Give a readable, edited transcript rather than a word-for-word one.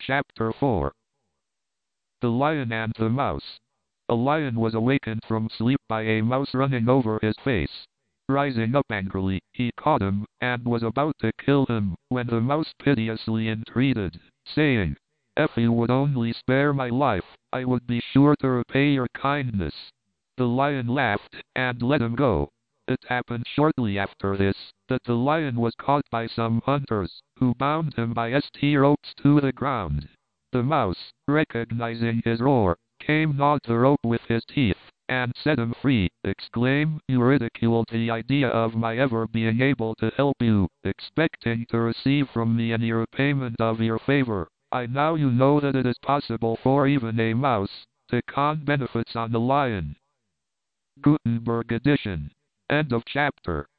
Chapter 4. The Lion and the Mouse. A lion was awakened from sleep by a mouse running over his face. Rising up angrily, he caught him, and was about to kill him, when the mouse piteously entreated, saying, "If you would only spare my life, I would be sure to repay your kindness." The lion laughed, and let him go. It happened shortly after this, that the lion was caught by some hunters, who bound him by ropes to the ground. The mouse, recognizing his roar, came gnawed the rope with his teeth, and set him free. Exclaim, "You ridiculed the idea of my ever being able to help you, expecting to receive from me any repayment of your favor. I now you know that it is possible for even a mouse to con benefits on the lion." Gutenberg edition. End of chapter.